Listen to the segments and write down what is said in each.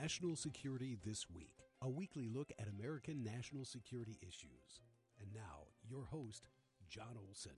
National Security This Week, a weekly look at American national security issues. And now, your host, John Olson.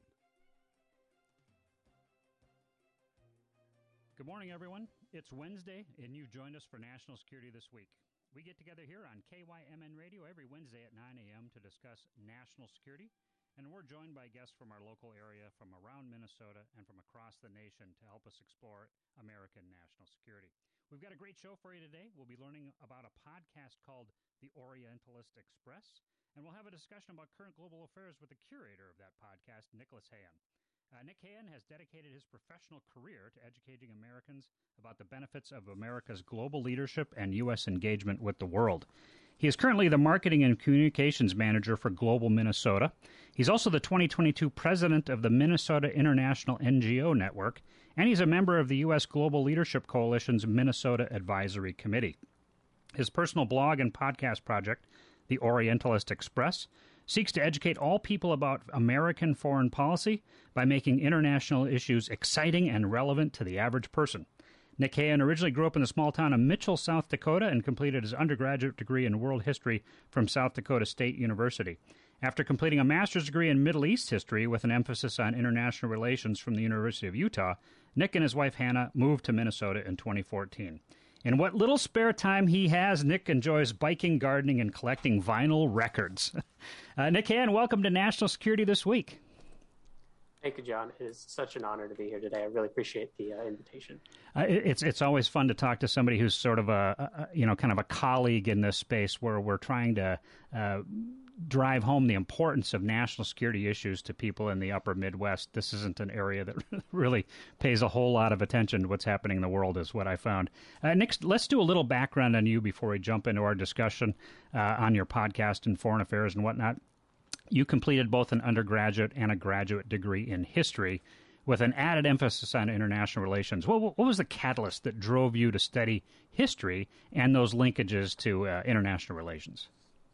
Good morning, everyone. It's Wednesday, and you've joined us for National Security This Week. We get together here on KYMN Radio every Wednesday at 9 a.m. to discuss national security, and we're joined by guests from our local area, from around Minnesota, and from across the nation to help us explore American national security. We've got a great show for you today. We'll be learning about a podcast called The Orientalist Express, and we'll have a discussion about current global affairs with the curator of that podcast, Nicholas Hayen. Nick Hayen has dedicated his professional career to educating Americans about the benefits of America's global leadership and U.S. engagement with the world. He is currently the Marketing and Communications Manager for Global Minnesota. He's also the 2022 President of the Minnesota International NGO Network, and he's a member of the U.S. Global Leadership Coalition's Minnesota Advisory Committee. His personal blog and podcast project, The Orientalist Express, seeks to educate all people about American foreign policy by making international issues exciting and relevant to the average person. Nick Hayen originally grew up in the small town of Mitchell, South Dakota, and completed his undergraduate degree in world history from South Dakota State University. After completing a master's degree in Middle East history with an emphasis on international relations from the University of Utah, Nick and his wife Hannah moved to Minnesota in 2014. In what little spare time he has, Nick enjoys biking, gardening, and collecting vinyl records. Nick Hayen, welcome to National Security This Week. Thank you, John. It is such an honor to be here today. I really appreciate the invitation. It's always fun to talk to somebody who's sort of kind of a colleague in this space where we're trying to drive home the importance of national security issues to people in the upper Midwest. This isn't an area that really pays a whole lot of attention to what's happening in the world, is what I found. Nick, let's do a little background on you before we jump into our discussion on your podcast and foreign affairs and whatnot. You completed both an undergraduate and a graduate degree in history with an added emphasis on international relations. What was the catalyst that drove you to study history and those linkages to international relations?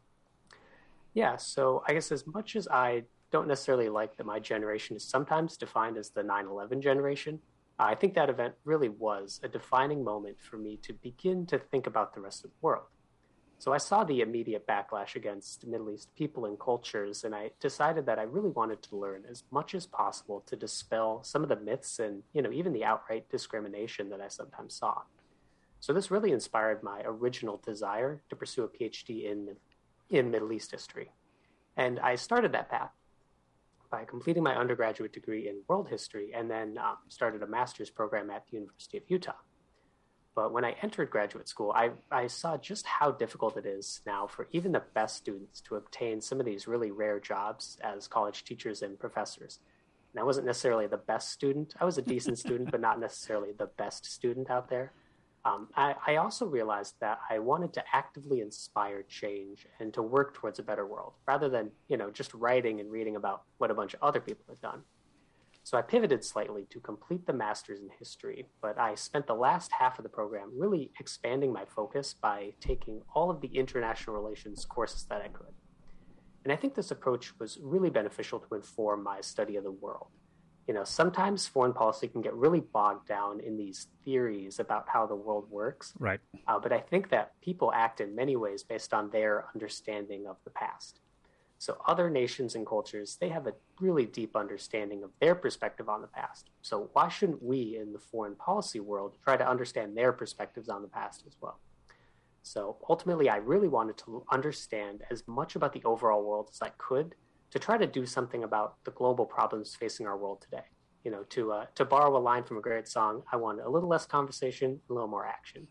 Yeah, so I guess as much as I don't necessarily like that my generation is sometimes defined as the 9/11 generation, I think that event really was a defining moment for me to begin to think about the rest of the world. So I saw the immediate backlash against Middle East people and cultures, and I decided that I really wanted to learn as much as possible to dispel some of the myths and, even the outright discrimination that I sometimes saw. So this really inspired my original desire to pursue a PhD in Middle East history. And I started that path by completing my undergraduate degree in world history and then started a master's program at the University of Utah. But when I entered graduate school, I saw just how difficult it is now for even the best students to obtain some of these really rare jobs as college teachers and professors. And I wasn't necessarily the best student. I was a decent student, but not necessarily the best student out there. I also realized that I wanted to actively inspire change and to work towards a better world rather than, just writing and reading about what a bunch of other people had done. So I pivoted slightly to complete the master's in history, but I spent the last half of the program really expanding my focus by taking all of the international relations courses that I could. And I think this approach was really beneficial to inform my study of the world. Sometimes foreign policy can get really bogged down in these theories about how the world works. Right. But I think that people act in many ways based on their understanding of the past. So other nations and cultures, they have a really deep understanding of their perspective on the past. So why shouldn't we in the foreign policy world try to understand their perspectives on the past as well? So ultimately, I really wanted to understand as much about the overall world as I could to try to do something about the global problems facing our world today. To borrow a line from a great song, I want a little less conversation, a little more action.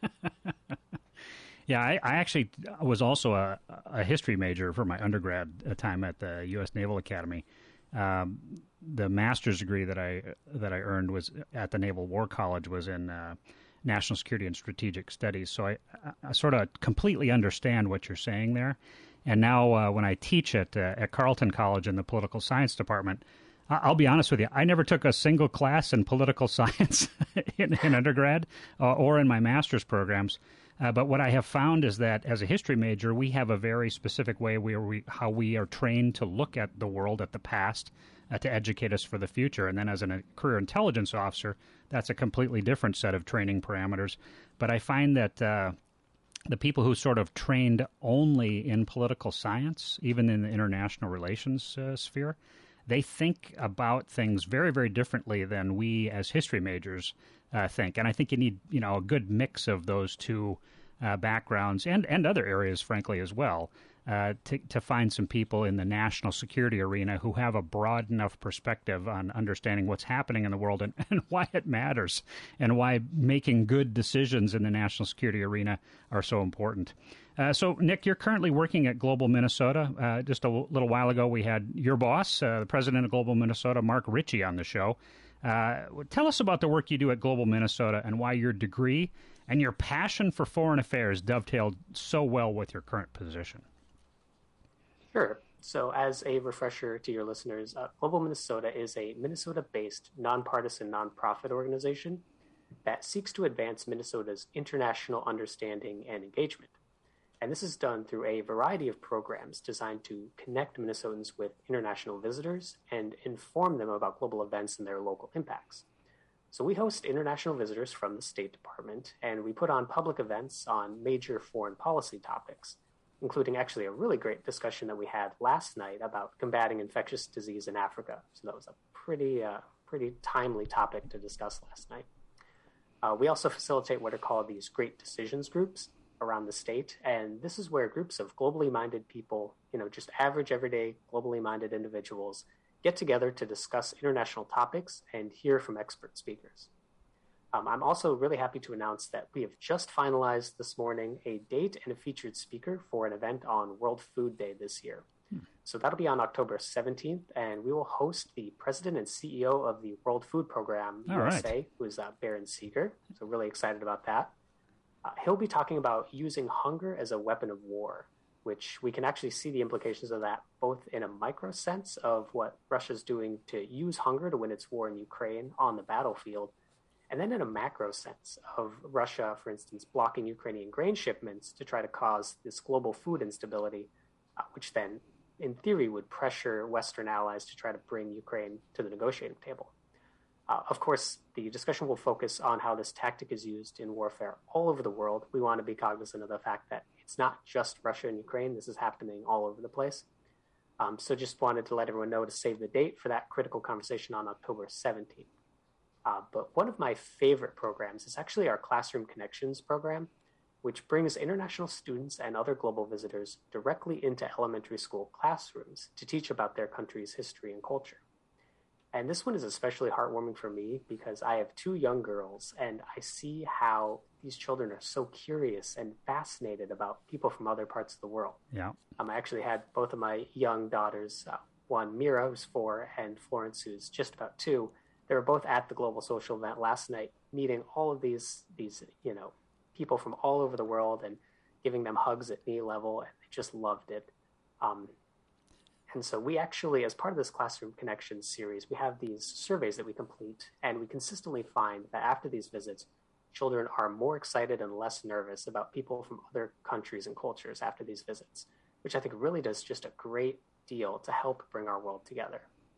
Yeah, I actually was also a history major for my undergrad time at the U.S. Naval Academy. The master's degree that I earned was at the Naval War College was in national security and strategic studies. So I sort of completely understand what you're saying there. And now when I teach at Carleton College in the political science department, I'll be honest with you, I never took a single class in political science in undergrad or in my master's programs. But what I have found is that as a history major, we have a very specific way how we are trained to look at the world, at the past, to educate us for the future. And then as a career intelligence officer, that's a completely different set of training parameters. But I find that the people who sort of trained only in political science, even in the international relations sphere, they think about things very, very differently than we as history majors think. And I think you need, a good mix of those two backgrounds and other areas, frankly, as well, to find some people in the national security arena who have a broad enough perspective on understanding what's happening in the world and why it matters and why making good decisions in the national security arena are so important. So, Nick, you're currently working at Global Minnesota. Just a little while ago, we had your boss, the president of Global Minnesota, Mark Ritchie, on the show. Tell us about the work you do at Global Minnesota and why your degree and your passion for foreign affairs dovetailed so well with your current position. Sure. So as a refresher to your listeners, Global Minnesota is a Minnesota-based nonpartisan nonprofit organization that seeks to advance Minnesota's international understanding and engagement. And this is done through a variety of programs designed to connect Minnesotans with international visitors and inform them about global events and their local impacts. So we host international visitors from the State Department, and we put on public events on major foreign policy topics, including actually a really great discussion that we had last night about combating infectious disease in Africa. So that was a pretty timely topic to discuss last night. We also facilitate what are called these Great Decisions groups around the state, and this is where groups of globally minded people, just average, everyday, globally minded individuals get together to discuss international topics and hear from expert speakers. I'm also really happy to announce that we have just finalized this morning a date and a featured speaker for an event on World Food Day this year. So that'll be on October 17th, and we will host the president and CEO of the World Food Program USA, who is Baron Seeger. So really excited about that. He'll be talking about using hunger as a weapon of war, which we can actually see the implications of that both in a micro sense of what Russia's doing to use hunger to win its war in Ukraine on the battlefield, and then in a macro sense of Russia, for instance, blocking Ukrainian grain shipments to try to cause this global food instability, which then, in theory, would pressure Western allies to try to bring Ukraine to the negotiating table. Of course, the discussion will focus on how this tactic is used in warfare all over the world. We want to be cognizant of the fact that it's not just Russia and Ukraine. This is happening all over the place. So just wanted to let everyone know to save the date for that critical conversation on October 17th. But one of my favorite programs is actually our Classroom Connections program, which brings international students and other global visitors directly into elementary school classrooms to teach about their country's history and culture. And this one is especially heartwarming for me because I have two young girls, and I see how these children are so curious and fascinated about people from other parts of the world. Yeah. I actually had both of my young daughters, one Mira, who's 4, and Florence, who's just about 2. They were both at the Global Social event last night, meeting all of these people from all over the world and giving them hugs at knee level, and they just loved it. And so we actually, as part of this Classroom Connections series, we have these surveys that we complete, and we consistently find that after these visits, children are more excited and less nervous about people from other countries and cultures after these visits, which I think really does just a great deal to help bring our world together.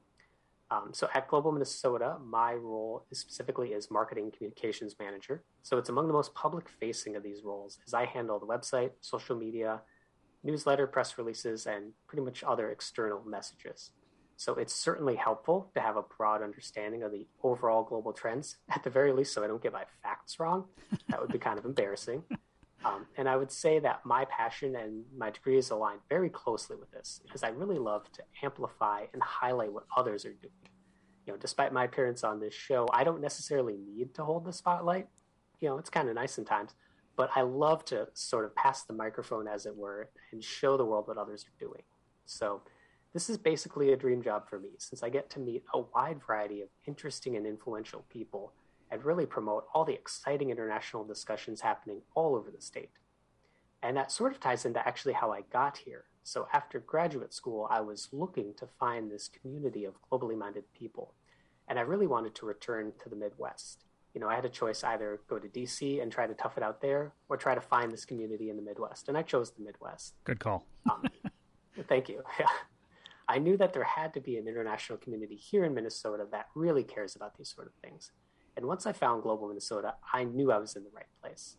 So at Global Minnesota, my role specifically is Marketing Communications Manager. So it's among the most public-facing of these roles, as I handle the website, social media, newsletter, press releases, and pretty much other external messages. So it's certainly helpful to have a broad understanding of the overall global trends, at the very least, so I don't get my facts wrong. That would be kind of embarrassing. And I would say that my passion and my degree is aligned very closely with this, because I really love to amplify and highlight what others are doing. Despite my appearance on this show, I don't necessarily need to hold the spotlight. It's kind of nice sometimes. But I love to sort of pass the microphone, as it were, and show the world what others are doing. So this is basically a dream job for me, since I get to meet a wide variety of interesting and influential people and really promote all the exciting international discussions happening all over the state. And that sort of ties into actually how I got here. So after graduate school, I was looking to find this community of globally minded people, and I really wanted to return to the Midwest. I had a choice: either go to DC and try to tough it out there, or try to find this community in the Midwest. And I chose the Midwest. Good call. Thank you. Yeah. I knew that there had to be an international community here in Minnesota that really cares about these sort of things. And once I found Global Minnesota, I knew I was in the right place.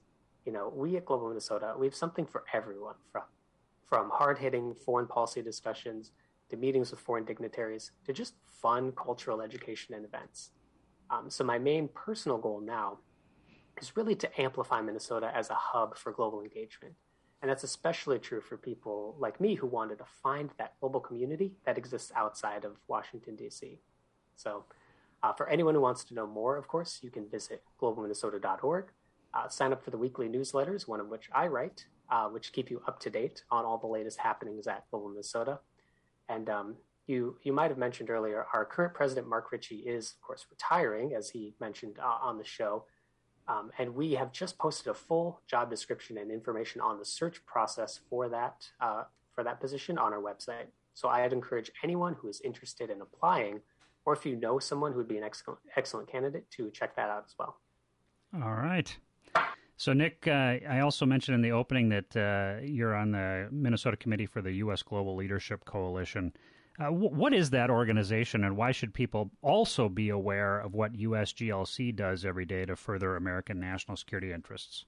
we at Global Minnesota, we have something for everyone, from hard-hitting foreign policy discussions to meetings with foreign dignitaries to just fun cultural education and events. So my main personal goal now is really to amplify Minnesota as a hub for global engagement. And that's especially true for people like me who wanted to find that global community that exists outside of Washington, D.C. So for anyone who wants to know more, of course, you can visit globalminnesota.org, sign up for the weekly newsletters, one of which I write, which keep you up to date on all the latest happenings at Global Minnesota. And you might have mentioned earlier, our current president, Mark Ritchie, is, of course, retiring, as he mentioned on the show. And we have just posted a full job description and information on the search process for that position on our website. So I'd encourage anyone who is interested in applying, or if you know someone who would be an excellent candidate, to check that out as well. All right. So, Nick, I also mentioned in the opening that you're on the Minnesota Committee for the U.S. Global Leadership Coalition. What is that organization, and why should people also be aware of what USGLC does every day to further American national security interests?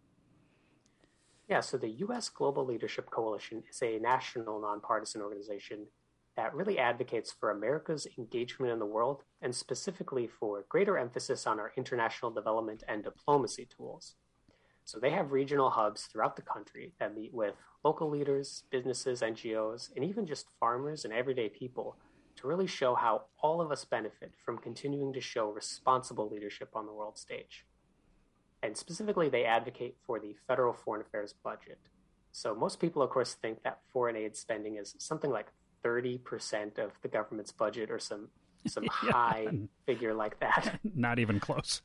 Yeah, so the U.S. Global Leadership Coalition is a national nonpartisan organization that really advocates for America's engagement in the world, and specifically for greater emphasis on our international development and diplomacy tools. So they have regional hubs throughout the country that meet with local leaders, businesses, NGOs, and even just farmers and everyday people to really show how all of us benefit from continuing to show responsible leadership on the world stage. And specifically, they advocate for the federal foreign affairs budget. So most people, of course, think that foreign aid spending is something like 30% of the government's budget, or some high figure like that. Not even close.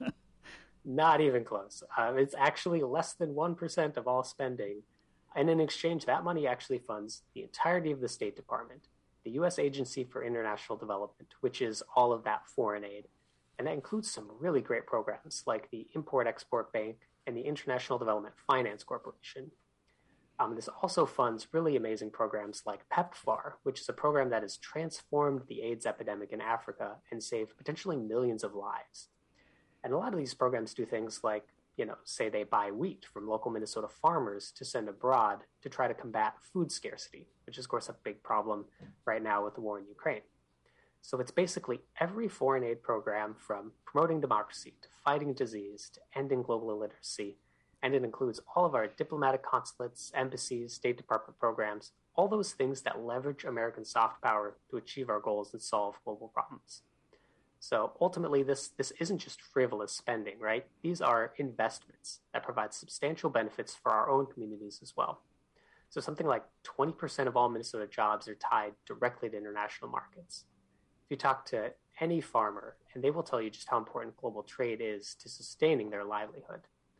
Not even close. It's actually less than 1% of all spending. And in exchange, that money actually funds the entirety of the State Department, the U.S. Agency for International Development, which is all of that foreign aid. And that includes some really great programs like the Import-Export Bank and the International Development Finance Corporation. This also funds really amazing programs like PEPFAR, which is a program that has transformed the AIDS epidemic in Africa and saved potentially millions of lives. And a lot of these programs do things like, say they buy wheat from local Minnesota farmers to send abroad to try to combat food scarcity, which is, of course, a big problem right now with the war in Ukraine. So it's basically every foreign aid program, from promoting democracy to fighting disease to ending global illiteracy. And it includes all of our diplomatic consulates, embassies, State Department programs, all those things that leverage American soft power to achieve our goals and solve global problems. So ultimately, this isn't just frivolous spending, right? These are investments that provide substantial benefits for our own communities as well. So something like 20% of all Minnesota jobs are tied directly to international markets. If you talk to any farmer, and they will tell you just how important global trade is to sustaining their livelihood.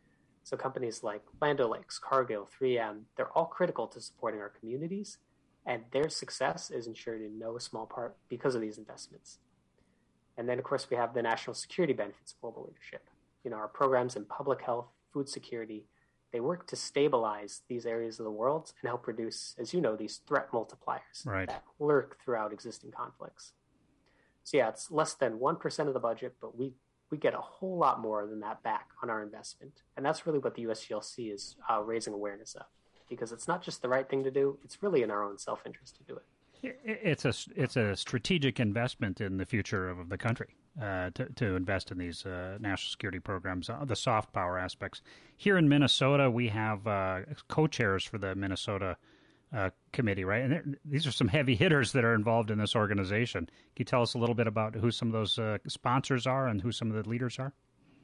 So companies like Land O'Lakes, Cargill, 3M, they're all critical to supporting our communities, and their success is ensured in no small part because of these investments. And then, of course, we have the national security benefits of global leadership. Our programs in public health, food security, they work to stabilize these areas of the world and help reduce, as you know, these threat multipliers that lurk throughout existing conflicts. So yeah, it's less than 1% of the budget, but we get a whole lot more than that back on our investment. And that's really what the USGLC is raising awareness of, because it's not just the right thing to do, it's really in our own self-interest to do it. It's a strategic investment in the future of the country to invest in these national security programs, the soft power aspects. Here in Minnesota, we have co-chairs for the Minnesota committee, right? And these are some heavy hitters that are involved in this organization. Can you tell us a little bit about who some of those sponsors are and who some of the leaders are?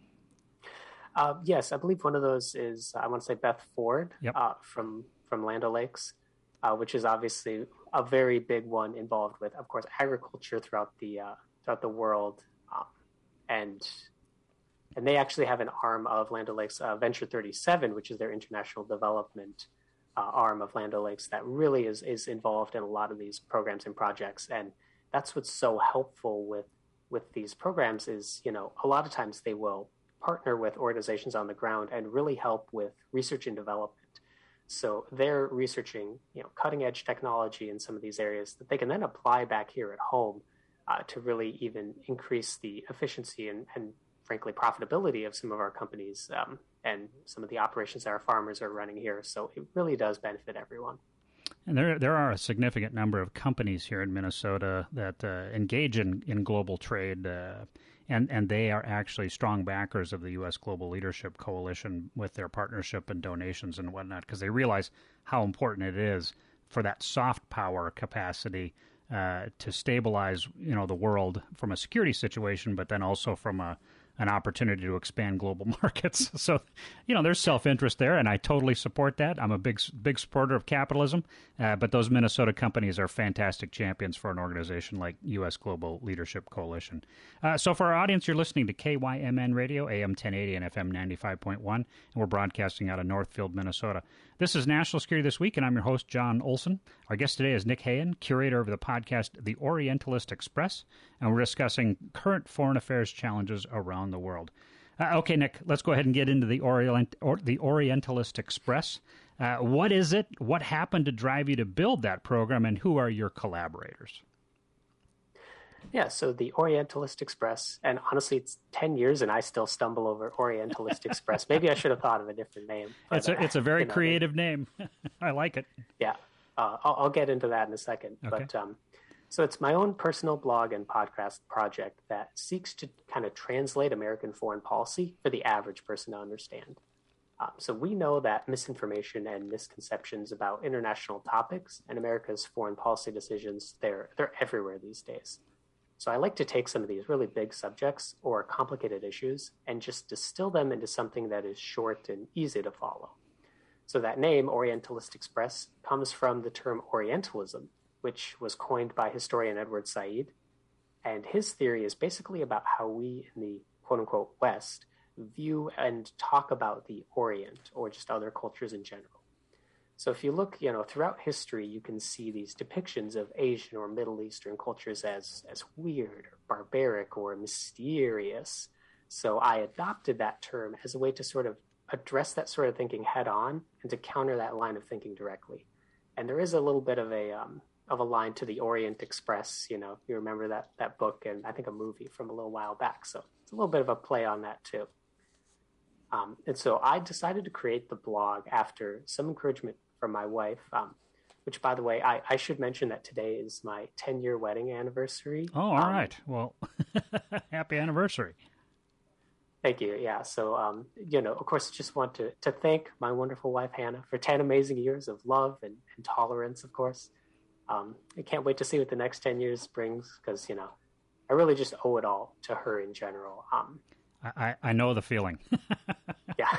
Yes, I believe one of those is, I want to say, Beth Ford from Land O'Lakes, which is obviously a very big one involved with, of course, agriculture throughout the world, and they actually have an arm of Land O'Lakes, Venture 37, which is their international development arm of Land O'Lakes that really is involved in a lot of these programs and projects. And that's what's so helpful with these programs is, a lot of times they will partner with organizations on the ground and really help with research and development. So they're researching, cutting edge technology in some of these areas that they can then apply back here at home to really even increase the efficiency and frankly, profitability of some of our companies and some of the operations that our farmers are running here. So it really does benefit everyone. And there are a significant number of companies here in Minnesota that engage in global trade, and they are actually strong backers of the U.S. Global Leadership Coalition with their partnership and donations and whatnot, because they realize how important it is for that soft power capacity to stabilize, the world from a security situation, but then also from an opportunity to expand global markets. So, there's self-interest there, and I totally support that. I'm a big supporter of capitalism, but those Minnesota companies are fantastic champions for an organization like U.S. Global Leadership Coalition. So for our audience, you're listening to KYMN Radio, AM 1080 and FM 95.1, and we're broadcasting out of Northfield, Minnesota. This is National Security This Week, and I'm your host, John Olson. Our guest today is Nick Hayen, curator of the podcast The Orientalist Express, and we're discussing current foreign affairs challenges around the world. Okay, Nick, let's go ahead and get into the Orientalist Express. What is it? What happened to drive you to build that program, and who are your collaborators? Yeah, so the Orientalist Express, and honestly, it's 10 years and I still stumble over Orientalist Express. Maybe I should have thought of a different name. But, it's a very creative name. I like it. Yeah, I'll get into that in a second. Okay. But so it's my own personal blog and podcast project that seeks to kind of translate American foreign policy for the average person to understand. So we know that misinformation and misconceptions about international topics and America's foreign policy decisions, they're everywhere these days. So I like to take some of these really big subjects or complicated issues and just distill them into something that is short and easy to follow. So that name, Orientalist Express, comes from the term Orientalism, which was coined by historian Edward Said. And his theory is basically about how we in the quote-unquote West view and talk about the Orient or just other cultures in general. So if you look, throughout history, you can see these depictions of Asian or Middle Eastern cultures as weird or barbaric or mysterious. So I adopted that term as a way to sort of address that sort of thinking head on and to counter that line of thinking directly. And there is a little bit of a line to the Orient Express. You remember that book and I think a movie from a little while back. So it's a little bit of a play on that too. And so I decided to create the blog after some encouragement from my wife, which, by the way, I should mention that today is my 10-year wedding anniversary. Oh, all right. Well, happy anniversary. Thank you. Yeah. So, of course, just want to thank my wonderful wife, Hannah, for 10 amazing years of love and tolerance, of course. I can't wait to see what the next 10 years brings because, I really just owe it all to her in general. I know the feeling. Yeah.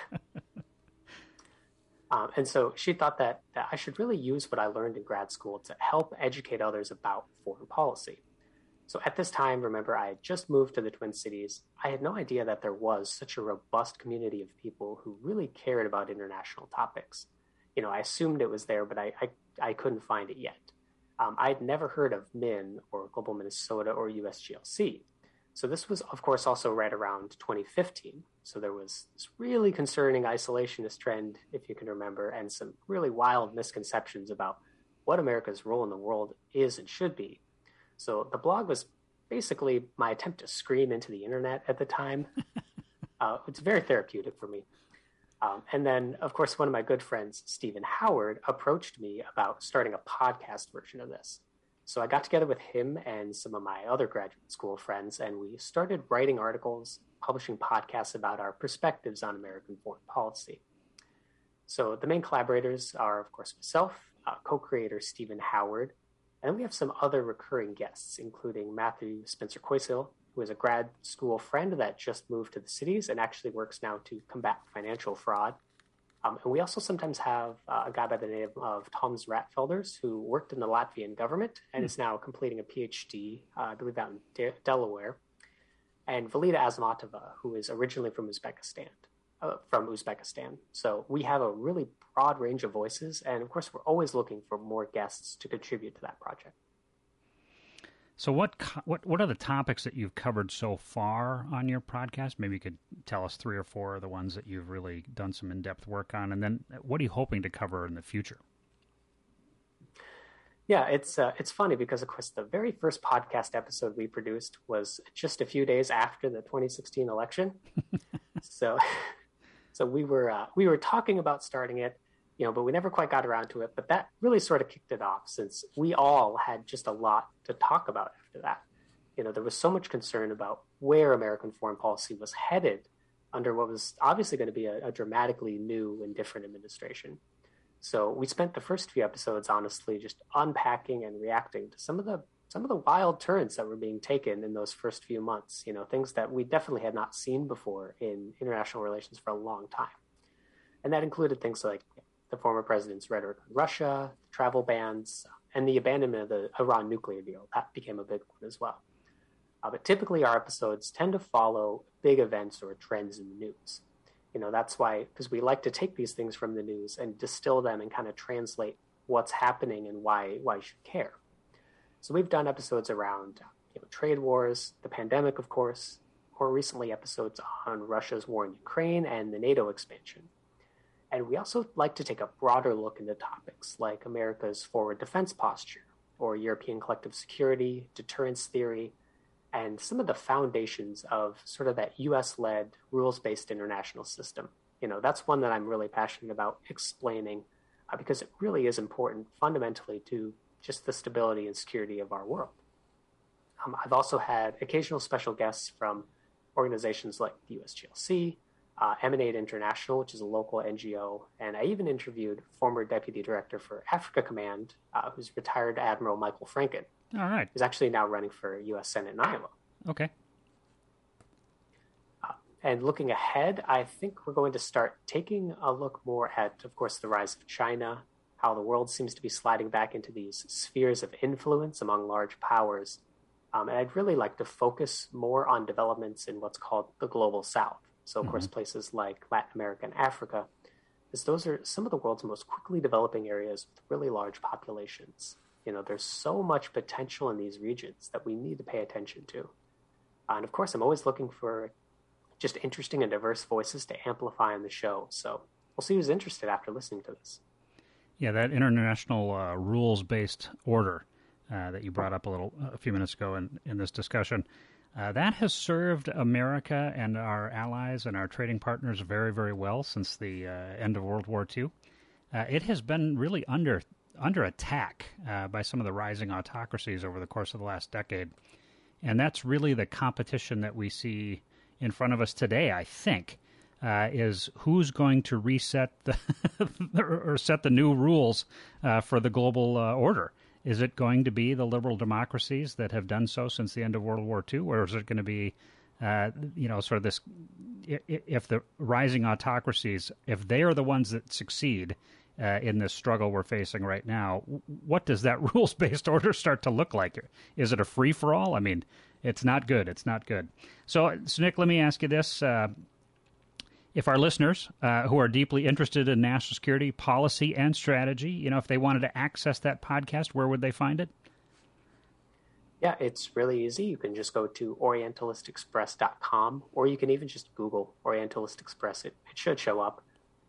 And so she thought that I should really use what I learned in grad school to help educate others about foreign policy. So at this time, remember, I had just moved to the Twin Cities. I had no idea that there was such a robust community of people who really cared about international topics. I assumed it was there, but I couldn't find it yet. I'd never heard of MIN or Global Minnesota or USGLC. So this was, of course, also right around 2015. So there was this really concerning isolationist trend, if you can remember, and some really wild misconceptions about what America's role in the world is and should be. So the blog was basically my attempt to scream into the internet at the time. It's very therapeutic for me. And then, of course, one of my good friends, Stephen Howard, approached me about starting a podcast version of this. So I got together with him and some of my other graduate school friends, and we started writing articles, publishing podcasts about our perspectives on American foreign policy. So the main collaborators are, of course, myself, co-creator Stephen Howard, and then we have some other recurring guests, including Matthew Spencer-Coysil, who is a grad school friend that just moved to the cities and actually works now to combat financial fraud. And we also sometimes have a guy by the name of Toms Ratfelders, who worked in the Latvian government and is now completing a PhD, I believe out in Delaware. And Valida Azmatova, who is originally from Uzbekistan. So we have a really broad range of voices. And of course, we're always looking for more guests to contribute to that project. So what are the topics that you've covered so far on your podcast? Maybe you could tell us 3 or 4 of the ones that you've really done some in-depth work on. And then what are you hoping to cover in the future? Yeah, it's funny because, of course, the very first podcast episode we produced was just a few days after the 2016 election. So, so we were talking about starting it, but we never quite got around to it. But that really sort of kicked it off, since we all had just a lot to talk about after that. There was so much concern about where American foreign policy was headed under what was obviously going to be a dramatically new and different administration. So we spent the first few episodes, honestly, just unpacking and reacting to some of the wild turns that were being taken in those first few months. Things that we definitely had not seen before in international relations for a long time, and that included things like the former president's rhetoric on Russia, travel bans, and the abandonment of the Iran nuclear deal. That became a big one as well. But typically, our episodes tend to follow big events or trends in the news. That's why, because we like to take these things from the news and distill them and kind of translate what's happening and why you should care. So we've done episodes around trade wars, the pandemic, of course, or recently episodes on Russia's war in Ukraine and the NATO expansion. And we also like to take a broader look into topics like America's forward defense posture, or European collective security, deterrence theory, and some of the foundations of sort of that US-led rules-based international system. That's one that I'm really passionate about explaining because it really is important fundamentally to just the stability and security of our world. I've also had occasional special guests from organizations like the USGLC, Emanate International, which is a local NGO, and I even interviewed former Deputy Director for Africa Command, who's retired Admiral Michael Franken. All right. He's actually now running for U.S. Senate in Iowa. Okay. And looking ahead, I think we're going to start taking a look more at, of course, the rise of China, how the world seems to be sliding back into these spheres of influence among large powers. And I'd really like to focus more on developments in what's called the Global South. So, of course, places like Latin America and Africa, because those are some of the world's most quickly developing areas with really large populations. There's so much potential in these regions that we need to pay attention to. And of course, I'm always looking for just interesting and diverse voices to amplify on the show. So we'll see who's interested after listening to this. Yeah, that international rules-based order that you brought up a few minutes ago in this discussion, that has served America and our allies and our trading partners very, very well since the end of World War II. It has been really under attack by some of the rising autocracies over the course of the last decade. And that's really the competition that we see in front of us today, I think, is who's going to reset or set the new rules for the global order. Is it going to be the liberal democracies that have done so since the end of World War II, or is it going to be, sort of this, if the rising autocracies, if they are the ones that succeed in this struggle we're facing right now, what does that rules-based order start to look like? Is it a free-for-all? I mean, it's not good. It's not good. So Nick, let me ask you this. If our listeners who are deeply interested in national security policy and strategy, if they wanted to access that podcast, where would they find it? Yeah, it's really easy. You can just go to orientalistexpress.com, or you can even just Google Orientalist Express. It should show up.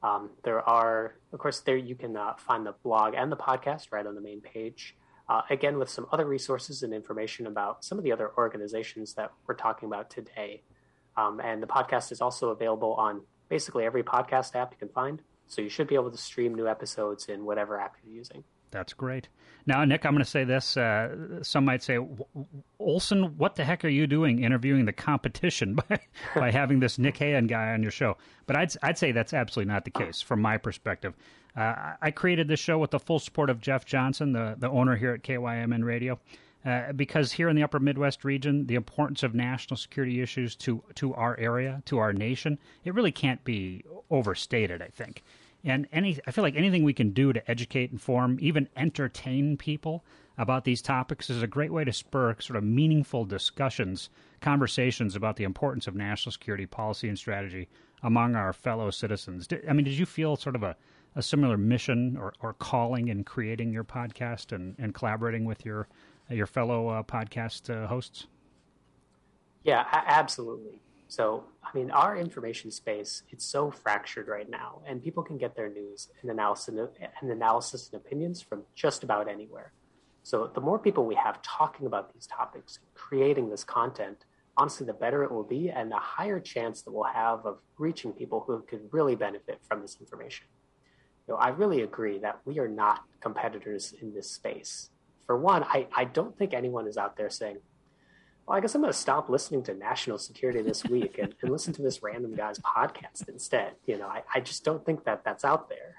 There you can find the blog and the podcast right on the main page. Again, with some other resources and information about some of the other organizations that we're talking about today. And the podcast is also available on basically every podcast app you can find. So you should be able to stream new episodes in whatever app you're using. That's great. Now, Nick, I'm going to say this. Some might say, Olson, what the heck are you doing interviewing the competition by having this Nick Hayen guy on your show? But I'd say that's absolutely not the case from my perspective. I created this show with the full support of Jeff Johnson, the owner here at KYMN Radio, because here in the Upper Midwest region, the importance of national security issues to our area, to our nation, it really can't be overstated, I think. And I feel like anything we can do to educate, inform, even entertain people about these topics is a great way to spur sort of meaningful discussions, conversations about the importance of national security policy and strategy among our fellow citizens. Did you feel sort of a similar mission or calling in creating your podcast and collaborating with your fellow podcast hosts? Yeah, absolutely. So, our information space, it's so fractured right now, and people can get their news and analysis and opinions from just about anywhere. So the more people we have talking about these topics, creating this content, honestly, the better it will be and the higher chance that we'll have of reaching people who could really benefit from this information. I really agree that we are not competitors in this space. For one, I don't think anyone is out there saying, well, I guess I'm going to stop listening to national security this week and listen to this random guy's podcast instead. I just don't think that that's out there.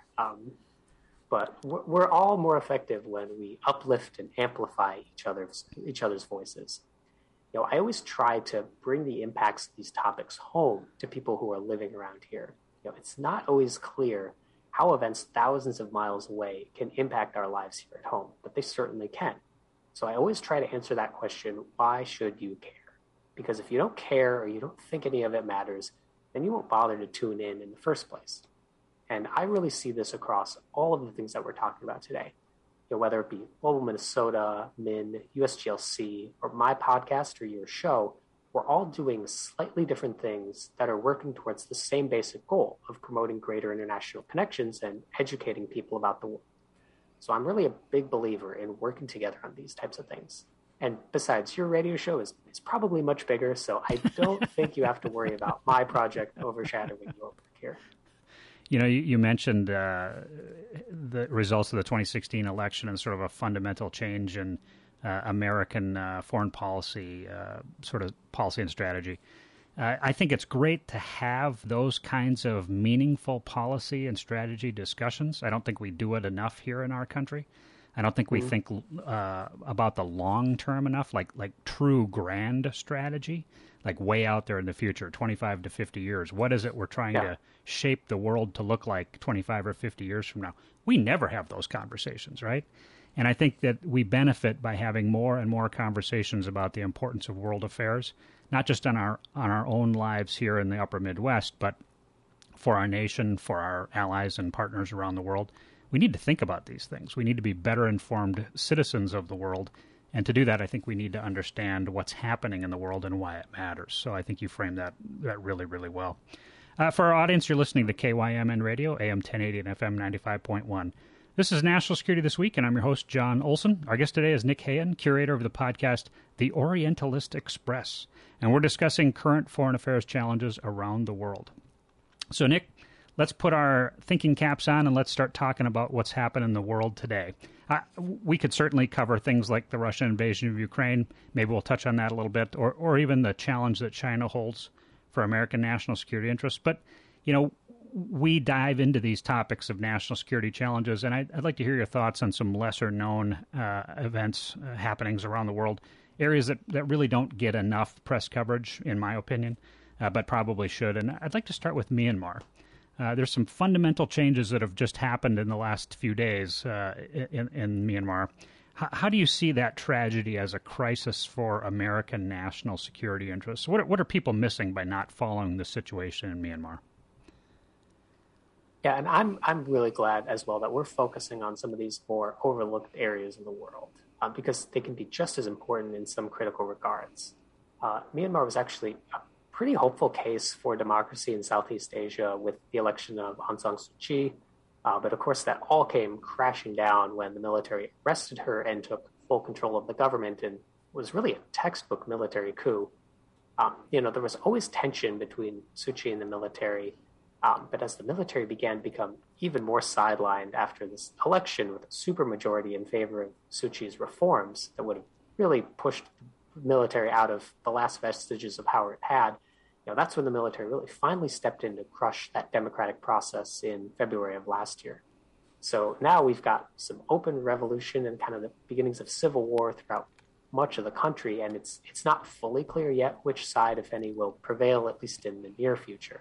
But we're all more effective when we uplift and amplify each other's voices. I always try to bring the impacts of these topics home to people who are living around here. It's not always clear how events thousands of miles away can impact our lives here at home, but they certainly can. So I always try to answer that question, why should you care? Because if you don't care or you don't think any of it matters, then you won't bother to tune in the first place. And I really see this across all of the things that we're talking about today. Whether it be Global Minnesota, MIN, USGLC, or my podcast or your show, we're all doing slightly different things that are working towards the same basic goal of promoting greater international connections and educating people about the world. So I'm really a big believer in working together on these types of things. And besides, your radio show is probably much bigger, so I don't think you have to worry about my project overshadowing your work here. You mentioned the results of the 2016 election and sort of a fundamental change in American foreign policy, sort of policy and strategy. I think it's great to have those kinds of meaningful policy and strategy discussions. I don't think we do it enough here in our country. I don't think we think about the long term enough, like true grand strategy, like way out there in the future, 25 to 50 years. What is it we're trying to shape the world to look like 25 or 50 years from now? We never have those conversations, right? And I think that we benefit by having more and more conversations about the importance of world affairs, not just on our own lives here in the upper Midwest, but for our nation, for our allies and partners around the world. We need to think about these things. We need to be better informed citizens of the world. And to do that, I think we need to understand what's happening in the world and why it matters. So I think you framed that really, really well. For our audience, you're listening to KYMN Radio, AM 1080 and FM 95.1. This is National Security This Week, and I'm your host, John Olson. Our guest today is Nick Hayen, curator of the podcast The Orientalist Express, and we're discussing current foreign affairs challenges around the world. So, Nick, let's put our thinking caps on and let's start talking about what's happened in the world today. We could certainly cover things like the Russian invasion of Ukraine. Maybe we'll touch on that a little bit, or even the challenge that China holds for American national security interests. But, we dive into these topics of national security challenges, and I'd like to hear your thoughts on some lesser-known events, happenings around the world, areas that really don't get enough press coverage, in my opinion, but probably should. And I'd like to start with Myanmar. There's some fundamental changes that have just happened in the last few days in Myanmar. How do you see that tragedy as a crisis for American national security interests? What are people missing by not following the situation in Myanmar? Yeah, and I'm really glad as well that we're focusing on some of these more overlooked areas of the world because they can be just as important in some critical regards. Myanmar was actually a pretty hopeful case for democracy in Southeast Asia with the election of Aung San Suu Kyi, but of course that all came crashing down when the military arrested her and took full control of the government and was really a textbook military coup. There was always tension between Suu Kyi and the military. But as the military began to become even more sidelined after this election with a supermajority in favor of Suu Kyi's reforms that would have really pushed the military out of the last vestiges of power it had, that's when the military really finally stepped in to crush that democratic process in February of last year. So now we've got some open revolution and kind of the beginnings of civil war throughout much of the country, and it's not fully clear yet which side, if any, will prevail, at least in the near future.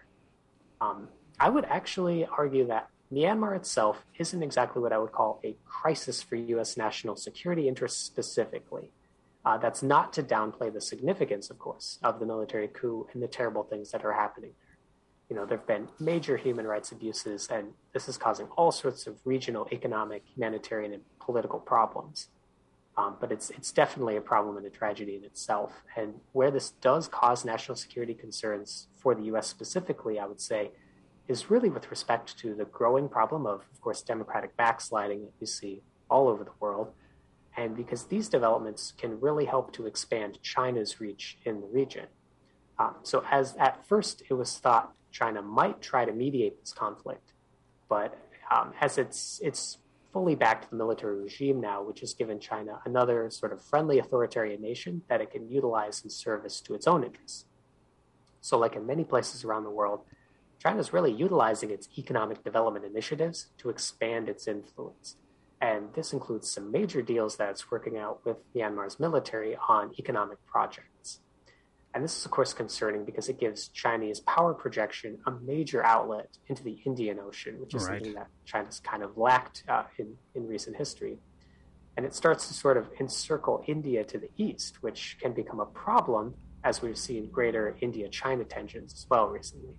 I would actually argue that Myanmar itself isn't exactly what I would call a crisis for U.S. national security interests specifically. That's not to downplay the significance, of course, of the military coup and the terrible things that are happening there. There have been major human rights abuses, and this is causing all sorts of regional, economic, humanitarian, and political problems. But it's definitely a problem and a tragedy in itself. And where this does cause national security concerns for the U.S. specifically, I would say, is really with respect to the growing problem of course, democratic backsliding that we see all over the world, and because these developments can really help to expand China's reach in the region. So as at first it was thought China might try to mediate this conflict, but as it's fully backed the military regime now, which has given China another sort of friendly authoritarian nation that it can utilize in service to its own interests. So like in many places around the world, China is really utilizing its economic development initiatives to expand its influence. And this includes some major deals that it's working out with Myanmar's military on economic projects. And this is, of course, concerning because it gives Chinese power projection a major outlet into the Indian Ocean, which is something that China's kind of lacked in recent history. And it starts to sort of encircle India to the east, which can become a problem as we've seen greater India-China tensions as well recently.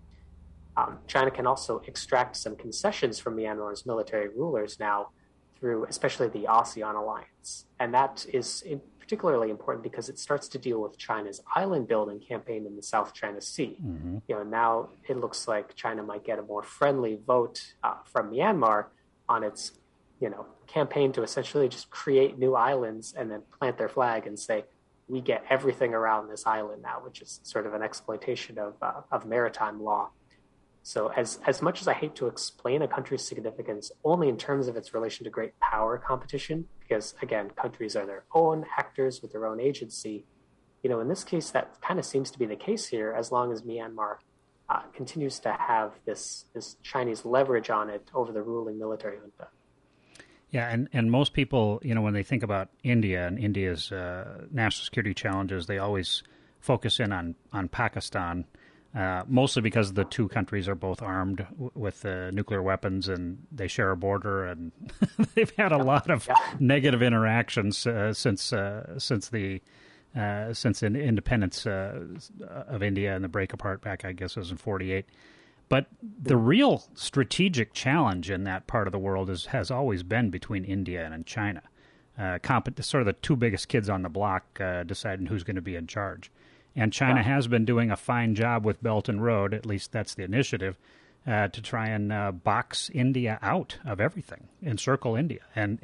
China can also extract some concessions from Myanmar's military rulers now through especially the ASEAN alliance. And that is particularly important because it starts to deal with China's island building campaign in the South China Sea. Mm-hmm. Now it looks like China might get a more friendly vote from Myanmar on its, campaign to essentially just create new islands and then plant their flag and say, we get everything around this island now, which is sort of an exploitation of maritime law. So as much as I hate to explain a country's significance only in terms of its relation to great power competition, because, again, countries are their own actors with their own agency, in this case, that kind of seems to be the case here as long as Myanmar continues to have this Chinese leverage on it over the ruling military junta. Yeah, and most people, when they think about India and India's national security challenges, they always focus in on Pakistan, mostly because the two countries are both armed with nuclear weapons and they share a border, and they've had a lot of negative interactions since the independence of India and the break apart back, I guess it was in 1948. But the real strategic challenge in that part of the world has always been between India and China. Sort of the two biggest kids on the block deciding who's going to be in charge. And China has been doing a fine job with Belt and Road, at least that's the initiative, to try and box India out of everything, encircle India. And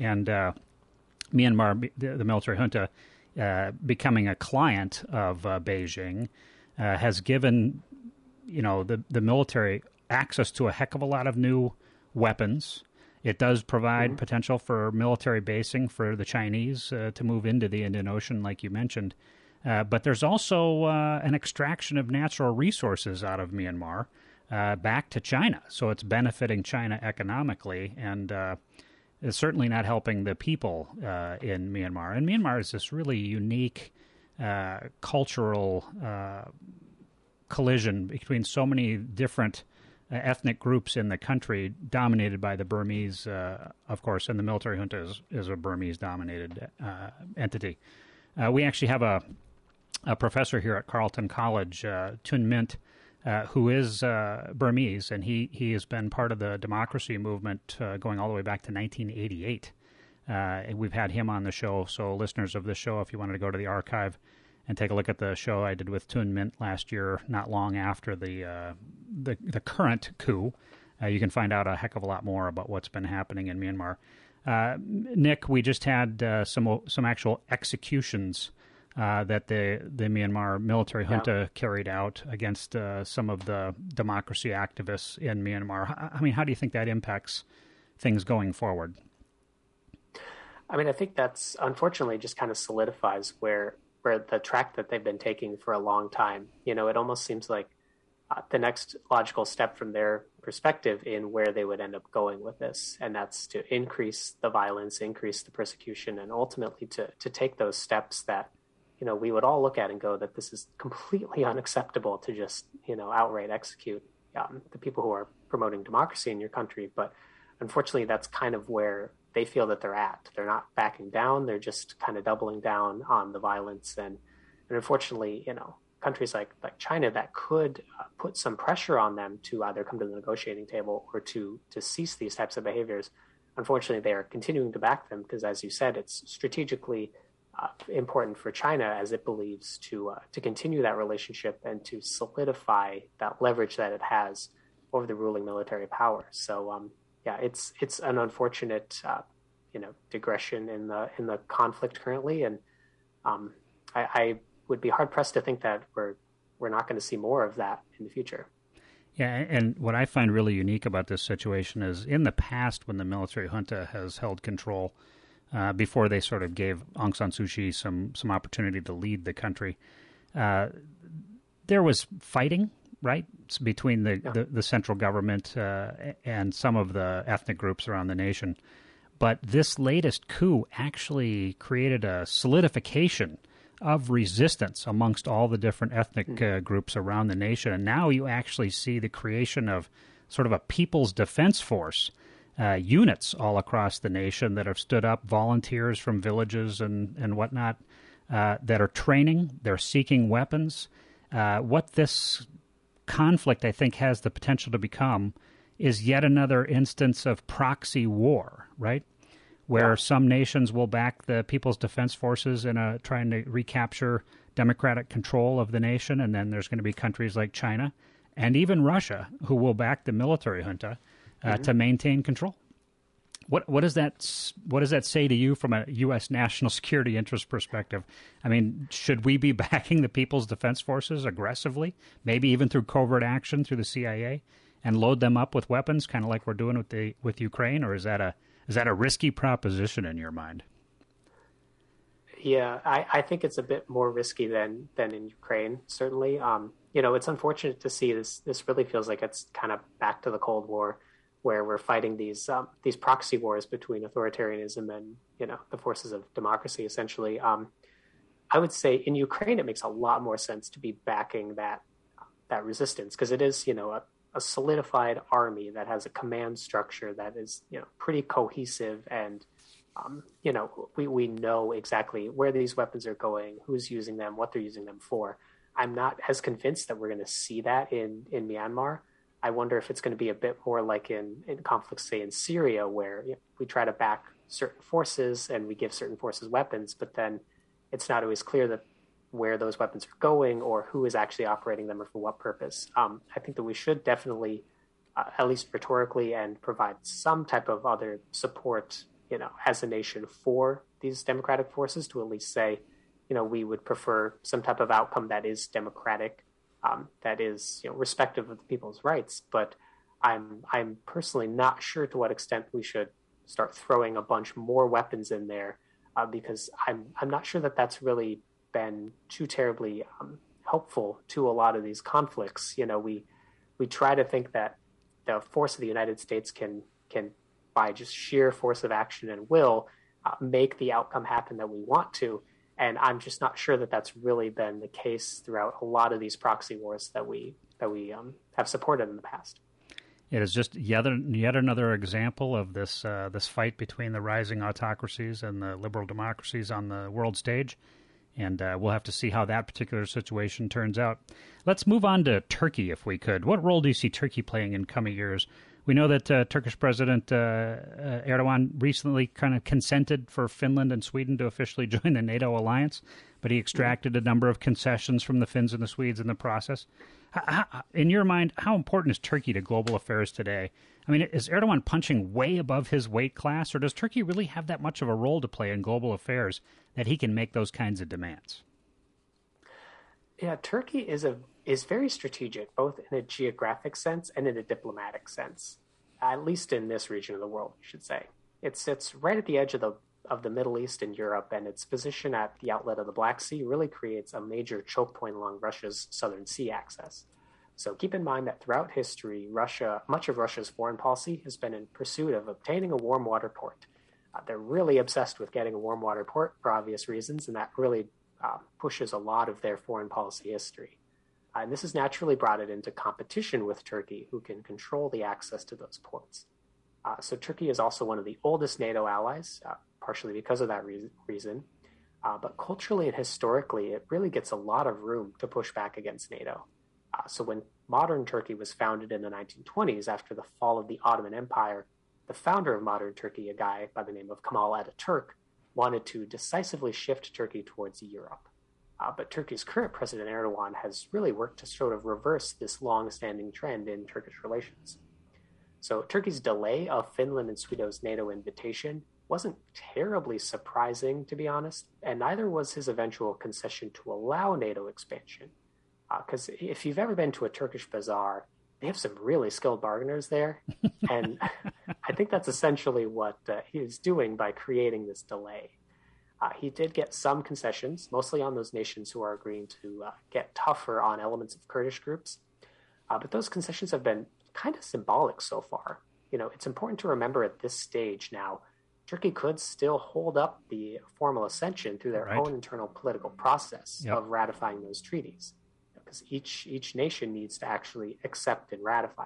Myanmar, the military junta, becoming a client of Beijing, has given the military access to a heck of a lot of new weapons. It does provide potential for military basing for the Chinese to move into the Indian Ocean, like you mentioned. But there's also an extraction of natural resources out of Myanmar back to China. So it's benefiting China economically, and it's certainly not helping the people in Myanmar. And Myanmar is this really unique cultural collision between so many different ethnic groups in the country, dominated by the Burmese, of course, and the military junta is a Burmese-dominated entity. We actually have a professor here at Carleton College, Tun Mint, who is Burmese, and he has been part of the democracy movement going all the way back to 1988. And we've had him on the show, so listeners of this show, if you wanted to go to the archive and take a look at the show I did with Tun Mint last year, not long after the current coup, you can find out a heck of a lot more about what's been happening in Myanmar. Nick, we just had some actual executions that the Myanmar military junta carried out against some of the democracy activists in Myanmar. I mean, how do you think that impacts things going forward? I mean, I think that's unfortunately just kind of solidifies where the track that they've been taking for a long time. It almost seems like the next logical step from their perspective in where they would end up going with this, and that's to increase the violence, increase the persecution, and ultimately to take those steps that we would all look at and go that this is completely unacceptable to just outright execute the people who are promoting democracy in your country. But unfortunately, that's kind of where they feel that they're at. They're not backing down. They're just kind of doubling down on the violence. And unfortunately, countries like China that could put some pressure on them to either come to the negotiating table or to cease these types of behaviors. Unfortunately, they are continuing to back them because, as you said, it's strategically important for China as it believes to continue that relationship and to solidify that leverage that it has over the ruling military power. So, it's an unfortunate digression in the conflict currently, and I would be hard pressed to think that we're not going to see more of that in the future. Yeah, and what I find really unique about this situation is in the past, when the military junta has held control, before they sort of gave Aung San Suu Kyi some opportunity to lead the country, there was fighting, right, between the central government and some of the ethnic groups around the nation. But this latest coup actually created a solidification of resistance amongst all the different ethnic groups around the nation. And now you actually see the creation of sort of a People's Defense Force, units all across the nation that have stood up, volunteers from villages and whatnot, that are training, they're seeking weapons. What this conflict, I think, has the potential to become is yet another instance of proxy war, right? Where some nations will back the People's Defense Forces in trying to recapture democratic control of the nation, and then there's going to be countries like China and even Russia who will back the military junta to maintain control. What does that say to you from a U.S. national security interest perspective? I mean, should we be backing the People's Defense Forces aggressively, maybe even through covert action through the CIA, and load them up with weapons, kind of like we're doing with Ukraine, or is that a risky proposition in your mind? Yeah, I think it's a bit more risky than in Ukraine, certainly. It's unfortunate to see this. This really feels like it's kind of back to the Cold War, where we're fighting these proxy wars between authoritarianism and the forces of democracy, essentially. I would say in Ukraine it makes a lot more sense to be backing that resistance, because it is a solidified army that has a command structure that is pretty cohesive, and we know exactly where these weapons are going, who's using them, what they're using them for. I'm not as convinced that we're going to see that in Myanmar. I wonder if it's going to be a bit more like in conflicts, say, in Syria, where we try to back certain forces and we give certain forces weapons, but then it's not always clear that where those weapons are going or who is actually operating them or for what purpose. I think that we should definitely, at least rhetorically, and provide some type of other support, as a nation for these democratic forces to at least say, we would prefer some type of outcome that is democratic, that is, respective of the people's rights. But I'm personally not sure to what extent we should start throwing a bunch more weapons in there, because I'm not sure that that's really been too terribly helpful to a lot of these conflicts. We try to think that the force of the United States can by just sheer force of action and will make the outcome happen that we want to. And I'm just not sure that that's really been the case throughout a lot of these proxy wars that we have supported in the past. It is just yet another example of this fight between the rising autocracies and the liberal democracies on the world stage. And we'll have to see how that particular situation turns out. Let's move on to Turkey, if we could. What role do you see Turkey playing in coming years? We know that Turkish President Erdogan recently kind of consented for Finland and Sweden to officially join the NATO alliance, but he extracted a number of concessions from the Finns and the Swedes in the process. In your mind, how important is Turkey to global affairs today? I mean, is Erdogan punching way above his weight class, or does Turkey really have that much of a role to play in global affairs that he can make those kinds of demands? Yeah, Turkey is very strategic, both in a geographic sense and in a diplomatic sense, at least in this region of the world, you should say. It sits right at the edge of the Middle East and Europe, and its position at the outlet of the Black Sea really creates a major choke point along Russia's southern sea access. So keep in mind that throughout history, much of Russia's foreign policy has been in pursuit of obtaining a warm water port. They're really obsessed with getting a warm water port for obvious reasons, and that really pushes a lot of their foreign policy history. And this has naturally brought it into competition with Turkey, who can control the access to those ports. So Turkey is also one of the oldest NATO allies, partially because of that reason. But culturally and historically, it really gets a lot of room to push back against NATO. So when modern Turkey was founded in the 1920s after the fall of the Ottoman Empire, the founder of modern Turkey, a guy by the name of Kemal Ataturk, wanted to decisively shift Turkey towards Europe. But Turkey's current president, Erdogan, has really worked to sort of reverse this long-standing trend in Turkish relations. So Turkey's delay of Finland and Sweden's NATO invitation wasn't terribly surprising, to be honest, and neither was his eventual concession to allow NATO expansion. Because if you've ever been to a Turkish bazaar, they have some really skilled bargainers there. And I think that's essentially what he was doing by creating this delay. He did get some concessions, mostly on those nations who are agreeing to get tougher on elements of Kurdish groups. But those concessions have been kind of symbolic so far. It's important to remember at this stage now, Turkey could still hold up the formal accession through their own internal political process of ratifying those treaties, because each nation needs to actually accept and ratify.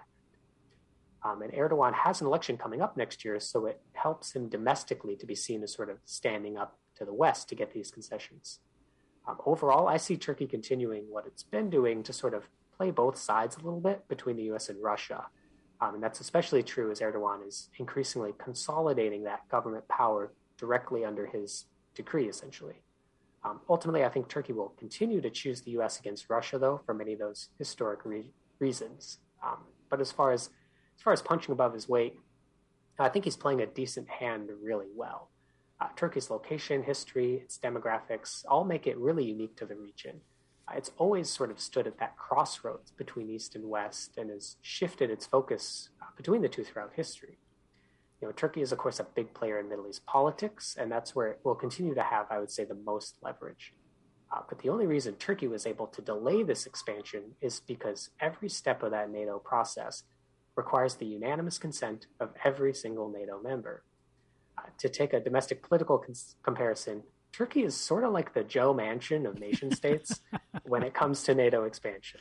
And Erdogan has an election coming up next year, so it helps him domestically to be seen as sort of standing up to the West to get these concessions. Overall, I see Turkey continuing what it's been doing to sort of play both sides a little bit between the U.S. and Russia. And that's especially true as Erdogan is increasingly consolidating that government power directly under his decree, essentially. Ultimately, I think Turkey will continue to choose the U.S. against Russia, though, for many of those historic reasons. But as far as punching above his weight, I think he's playing a decent hand really well. Turkey's location, history, its demographics all make it really unique to the region. It's always sort of stood at that crossroads between East and West and has shifted its focus between the two throughout history. Turkey is, of course, a big player in Middle East politics, and that's where it will continue to have, I would say, the most leverage. But the only reason Turkey was able to delay this expansion is because every step of that NATO process requires the unanimous consent of every single NATO member. To take a domestic political comparison, Turkey is sort of like the Joe Manchin of nation states when it comes to NATO expansion,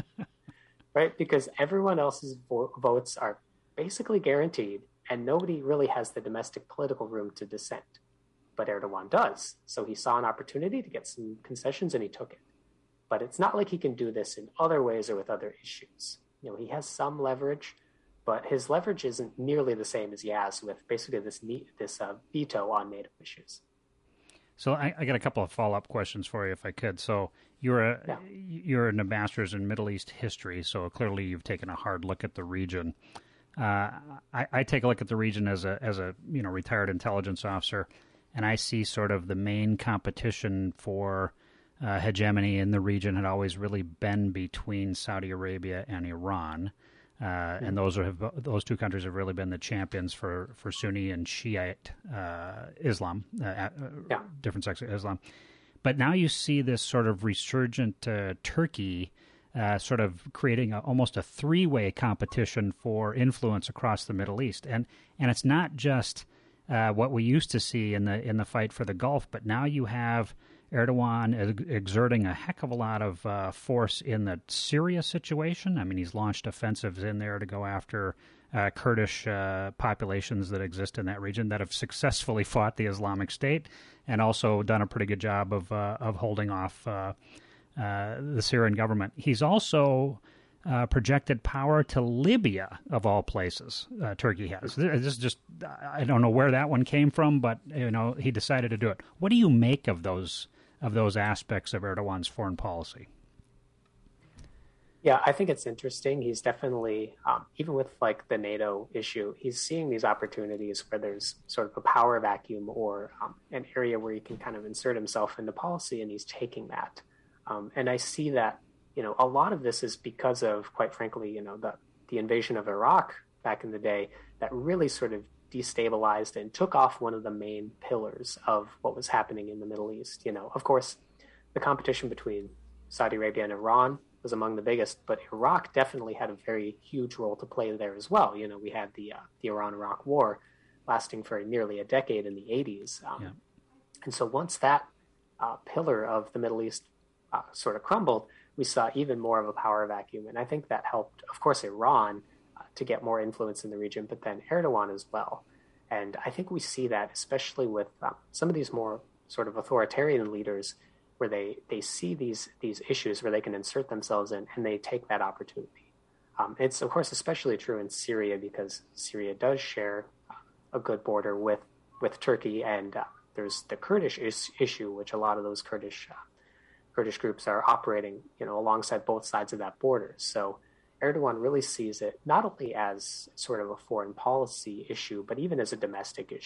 right? Because everyone else's votes are basically guaranteed, and nobody really has the domestic political room to dissent. But Erdogan does, so he saw an opportunity to get some concessions and he took it. But it's not like he can do this in other ways or with other issues. He has some leverage, but his leverage isn't nearly the same as he has with basically this veto on NATO issues. So I got a couple of follow-up questions for you, if I could. So you're an ambassador in Middle East history, so clearly you've taken a hard look at the region. I take a look at the region as a retired intelligence officer, and I see sort of the main competition for hegemony in the region had always really been between Saudi Arabia and Iran. And those two countries have really been the champions for Sunni and Shiite Islam, different sects of Islam. But now you see this sort of resurgent Turkey sort of creating almost a three-way competition for influence across the Middle East. And it's not just what we used to see in the fight for the Gulf, but now you have Erdogan exerting a heck of a lot of force in the Syria situation. I mean, he's launched offensives in there to go after Kurdish populations that exist in that region that have successfully fought the Islamic State and also done a pretty good job of holding off the Syrian government. He's also projected power to Libya, of all places. Turkey has. This is just, I don't know where that one came from, but he decided to do it. What do you make of those aspects of Erdogan's foreign policy? Yeah, I think it's interesting. He's definitely, even with like the NATO issue, he's seeing these opportunities where there's sort of a power vacuum or an area where he can kind of insert himself into policy, and he's taking that. And I see that, a lot of this is because of, quite frankly, the invasion of Iraq back in the day that really sort of destabilized and took off one of the main pillars of what was happening in the Middle East. Of course, the competition between Saudi Arabia and Iran was among the biggest, but Iraq definitely had a very huge role to play there as well. We had the Iran-Iraq war lasting for nearly a decade in the 80s. And so once that pillar of the Middle East sort of crumbled, we saw even more of a power vacuum. And I think that helped, of course, Iran to get more influence in the region, but then Erdogan as well. And I think we see that especially with some of these more sort of authoritarian leaders where they see these issues where they can insert themselves in and they take that opportunity. It's, of course, especially true in Syria because Syria does share a good border with Turkey, and there's the Kurdish issue, which a lot of those Kurdish groups are operating, alongside both sides of that border. So Erdogan really sees it not only as sort of a foreign policy issue, but even as a domestic issue.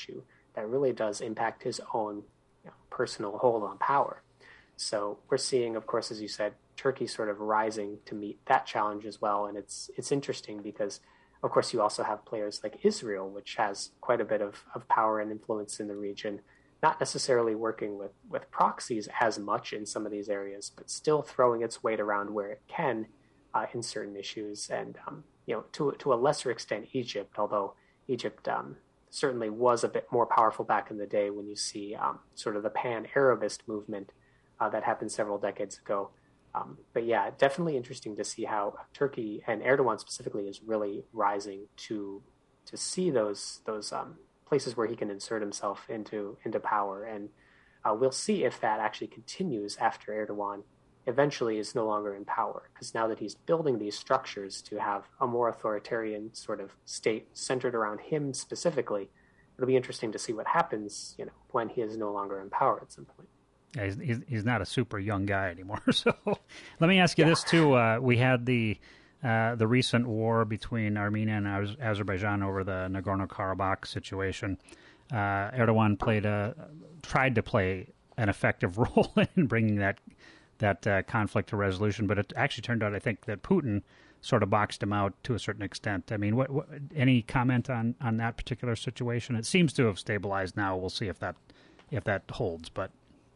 that really does impact his own personal hold on power. So we're seeing, of course, as you said, Turkey sort of rising to meet that challenge as well. And it's interesting because, of course, you also have players like Israel, which has quite a bit of power and influence in the region, not necessarily working with proxies as much in some of these areas, but still throwing its weight around where it can in certain issues. And, to a lesser extent, Egypt, although Egypt certainly was a bit more powerful back in the day when you see sort of the pan-Arabist movement that happened several decades ago. But yeah, definitely interesting to see how Turkey, and Erdogan specifically, is really rising to see those places where he can insert himself into power. And we'll see if that actually continues after Erdogan eventually is no longer in power, because now that he's building these structures to have a more authoritarian sort of state centered around him specifically, it'll be interesting to see what happens, when he is no longer in power at some point. Yeah, he's not a super young guy anymore. So let me ask you this too. We had the recent war between Armenia and Azerbaijan over the Nagorno-Karabakh situation. Erdogan tried to play an effective role in bringing that conflict to resolution, but it actually turned out, I think, that Putin sort of boxed him out to a certain extent. I mean, what any comment on that particular situation? It seems to have stabilized now. We'll see if that holds, but.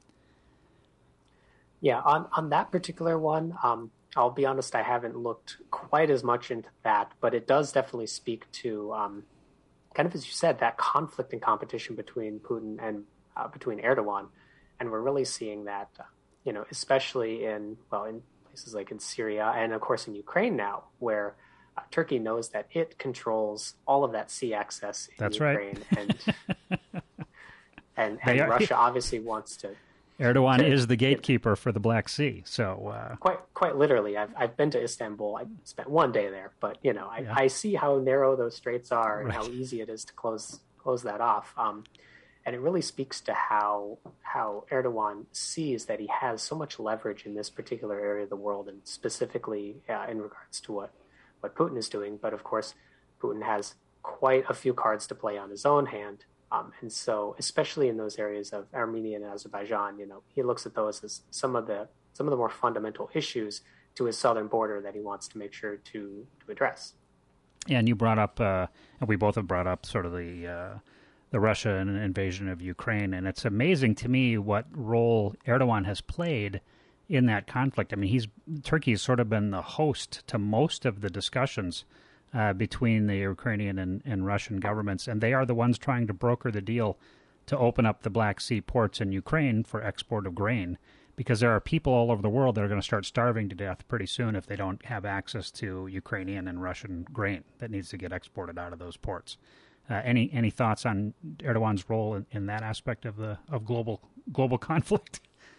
Yeah, on that particular one, I'll be honest, I haven't looked quite as much into that, but it does definitely speak to, kind of as you said, that conflict and competition between Putin and between Erdogan. And we're really seeing that, especially in places like in Syria and, of course, in Ukraine now, where Turkey knows that it controls all of that sea access in That's Ukraine. Right. and Russia obviously wants to... Erdogan is the gatekeeper for the Black Sea, so quite literally. I've been to Istanbul. I spent one day there, but I see how narrow those straits are and how easy it is to close that off. And it really speaks to how Erdogan sees that he has so much leverage in this particular area of the world, and specifically in regards to what Putin is doing. But of course, Putin has quite a few cards to play on his own hand. And so, especially in those areas of Armenia and Azerbaijan, he looks at those as some of the more fundamental issues to his southern border that he wants to make sure to address. Yeah, and you brought up, and we both have brought up sort of the Russian invasion of Ukraine, and it's amazing to me what role Erdogan has played in that conflict. I mean, Turkey's sort of been the host to most of the discussions between the Ukrainian and Russian governments, and they are the ones trying to broker the deal to open up the Black Sea ports in Ukraine for export of grain, because there are people all over the world that are going to start starving to death pretty soon if they don't have access to Ukrainian and Russian grain that needs to get exported out of those ports. Any thoughts on Erdogan's role in that aspect of global conflict?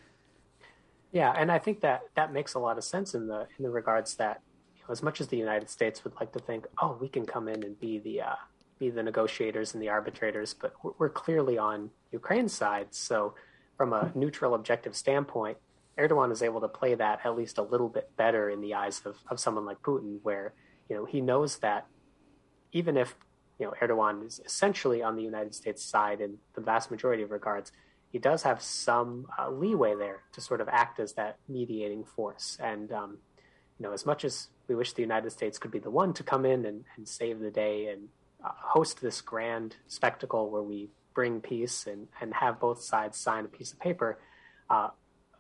Yeah, and I think that makes a lot of sense in the regards that, as much as the United States would like to think, oh, we can come in and be the negotiators and the arbitrators, but we're clearly on Ukraine's side. So from a neutral, objective standpoint, Erdogan is able to play that at least a little bit better in the eyes of someone like Putin, where he knows that even if Erdogan is essentially on the United States side in the vast majority of regards, he does have some leeway there to sort of act as that mediating force. And as much as we wish the United States could be the one to come in and save the day and host this grand spectacle where we bring peace and have both sides sign a piece of paper, at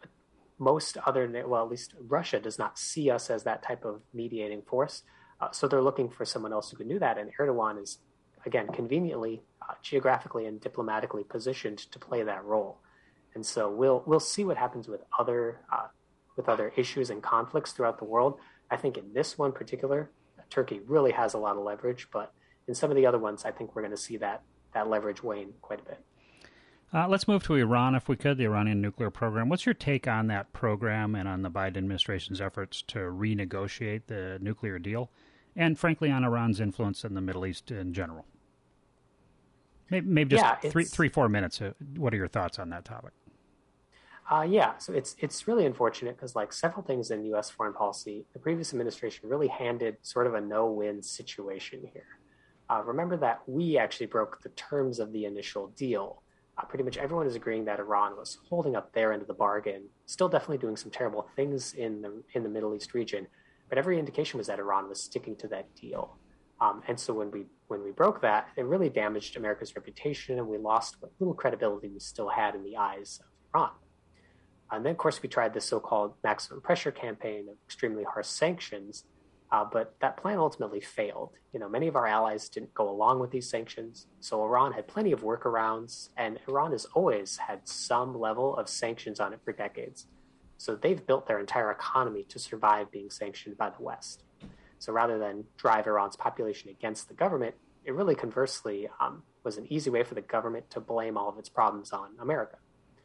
least Russia does not see us as that type of mediating force. So they're looking for someone else who can do that. And Erdogan is, again, conveniently, geographically and diplomatically positioned to play that role. And so we'll see what happens with other issues and conflicts throughout the world. I think in this one particular, Turkey really has a lot of leverage, but in some of the other ones, I think we're going to see that leverage wane quite a bit. Let's move to Iran, if we could, the Iranian nuclear program. What's your take on that program and on the Biden administration's efforts to renegotiate the nuclear deal, and frankly on Iran's influence in the Middle East in general? Maybe just 3-4 minutes. What are your thoughts on that topic? So it's really unfortunate because, like several things in U.S. foreign policy, the previous administration really handed sort of a no-win situation here. remember that we actually broke the terms of the initial deal. Pretty much everyone is agreeing that Iran was holding up their end of the bargain, still definitely doing some terrible things in the Middle East region, but every indication was that Iran was sticking to that deal. And so when we broke that, it really damaged America's reputation, and we lost what little credibility we still had in the eyes of Iran. And then, of course, we tried this so-called maximum pressure campaign of extremely harsh sanctions, but that plan ultimately failed. Many of our allies didn't go along with these sanctions, so Iran had plenty of workarounds, and Iran has always had some level of sanctions on it for decades. So they've built their entire economy to survive being sanctioned by the West. So rather than drive Iran's population against the government, it really conversely was an easy way for the government to blame all of its problems on America.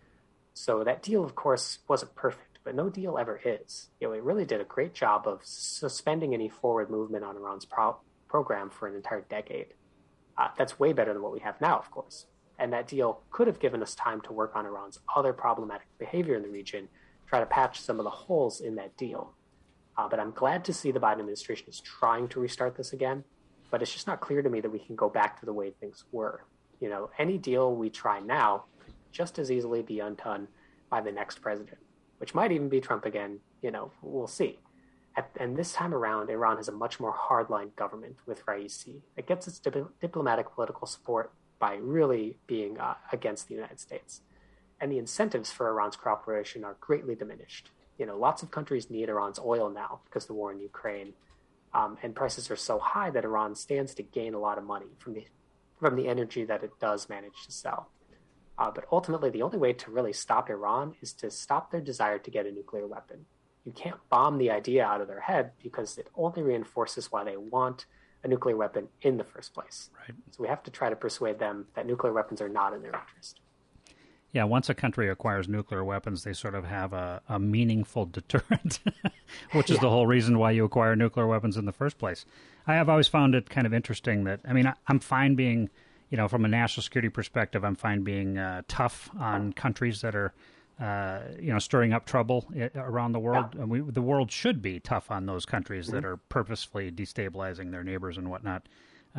So that deal, of course, wasn't perfect, but no deal ever is. It really did a great job of suspending any forward movement on Iran's program for an entire decade. That's way better than what we have now, of course. And that deal could have given us time to work on Iran's other problematic behavior in the region, try to patch some of the holes in that deal. But I'm glad to see the Biden administration is trying to restart this again, but it's just not clear to me that we can go back to the way things were. Any deal we try now could just as easily be undone by the next president, which might even be Trump again. We'll see. And this time around, Iran has a much more hardline government with Raisi that gets its diplomatic political support by really being against the United States. And the incentives for Iran's cooperation are greatly diminished. Lots of countries need Iran's oil now because of the war in Ukraine, and prices are so high that Iran stands to gain a lot of money from the energy that it does manage to sell. But ultimately, the only way to really stop Iran is to stop their desire to get a nuclear weapon. You can't bomb the idea out of their head because it only reinforces why they want a nuclear weapon in the first place. Right. So we have to try to persuade them that nuclear weapons are not in their interest. Yeah, once a country acquires nuclear weapons, they sort of have a meaningful deterrent, which is the whole reason why you acquire nuclear weapons in the first place. I have always found it kind of interesting that, I'm fine being, from a national security perspective, I'm fine being tough on countries that are, stirring up trouble around the world. Yeah. And the world should be tough on those countries that are purposefully destabilizing their neighbors and whatnot.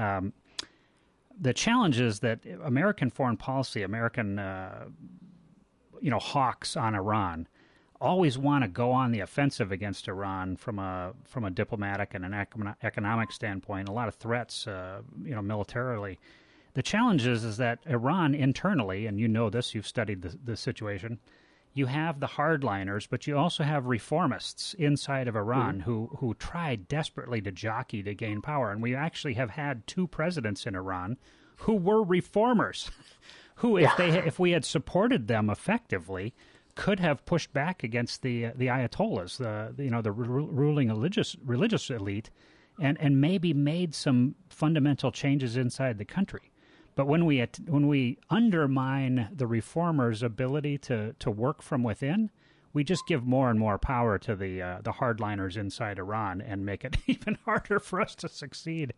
The challenge is that American foreign policy, American, hawks on Iran, always want to go on the offensive against Iran from a diplomatic and an economic standpoint. A lot of threats, militarily. The challenge is that Iran internally, and this, you've studied the situation. You have the hardliners, but you also have reformists inside of Iran who try desperately to jockey to gain power. And we actually have had two presidents in Iran who were reformers, who, if we had supported them effectively, could have pushed back against the Ayatollahs, the ruling religious elite, and maybe made some fundamental changes inside the country. But when we undermine the reformers' ability to work from within, we just give more and more power to the hardliners inside Iran and make it even harder for us to succeed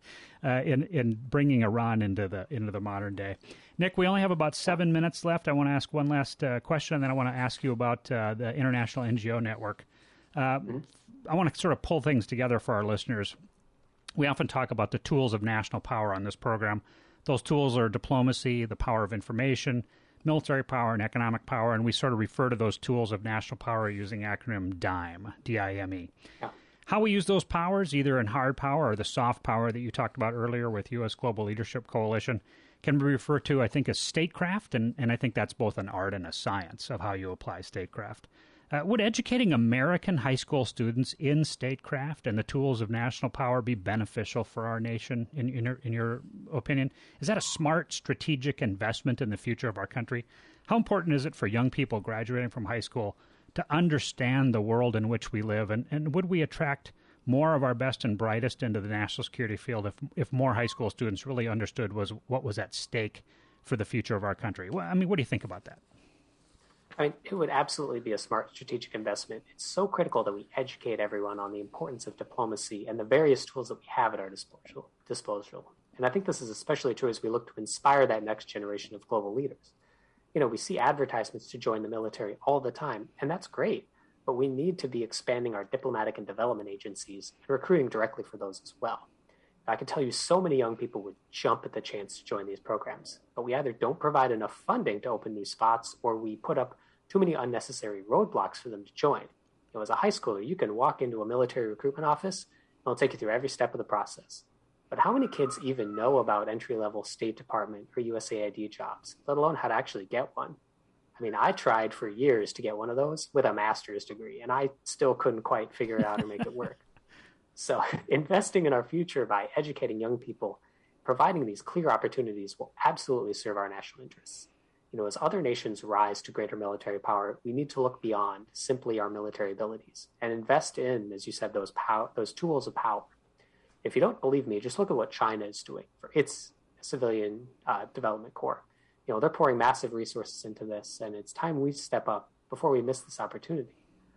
in bringing Iran into the modern day. Nick, we only have about 7 minutes left. I want to ask one last question, and then I want to ask you about the International NGO Network. I want to sort of pull things together for our listeners. We often talk about the tools of national power on this program. Those tools are diplomacy, the power of information, military power, and economic power, and we sort of refer to those tools of national power using the acronym DIME, D-I-M-E. Yeah. How we use those powers, either in hard power or the soft power that you talked about earlier with U.S. Global Leadership Coalition, can be referred to, I think, as statecraft, and I think that's both an art and a science of how you apply statecraft. Would educating American high school students in statecraft and the tools of national power be beneficial for our nation, in your opinion? Is that a smart, strategic investment in the future of our country? How important is it for young people graduating from high school to understand the world in which we live? And would we attract more of our best and brightest into the national security field if more high school students really understood what was at stake for the future of our country? Well, what do you think about that? It would absolutely be a smart strategic investment. It's so critical that we educate everyone on the importance of diplomacy and the various tools that we have at our disposal. And I think this is especially true as we look to inspire that next generation of global leaders. We see advertisements to join the military all the time, and that's great. But we need to be expanding our diplomatic and development agencies and recruiting directly for those as well. I can tell you so many young people would jump at the chance to join these programs, but we either don't provide enough funding to open new spots, or we put up too many unnecessary roadblocks for them to join. As a high schooler, you can walk into a military recruitment office, and they'll take you through every step of the process. But how many kids even know about entry-level State Department or USAID jobs, let alone how to actually get one? I mean, I tried for years to get one of those with a master's degree, and I still couldn't quite figure it out or make it work. So investing in our future by educating young people, providing these clear opportunities will absolutely serve our national interests. As other nations rise to greater military power, we need to look beyond simply our military abilities and invest in, as you said, those tools of power. If you don't believe me, just look at what China is doing for its civilian development corps. They're pouring massive resources into this, and it's time we step up before we miss this opportunity.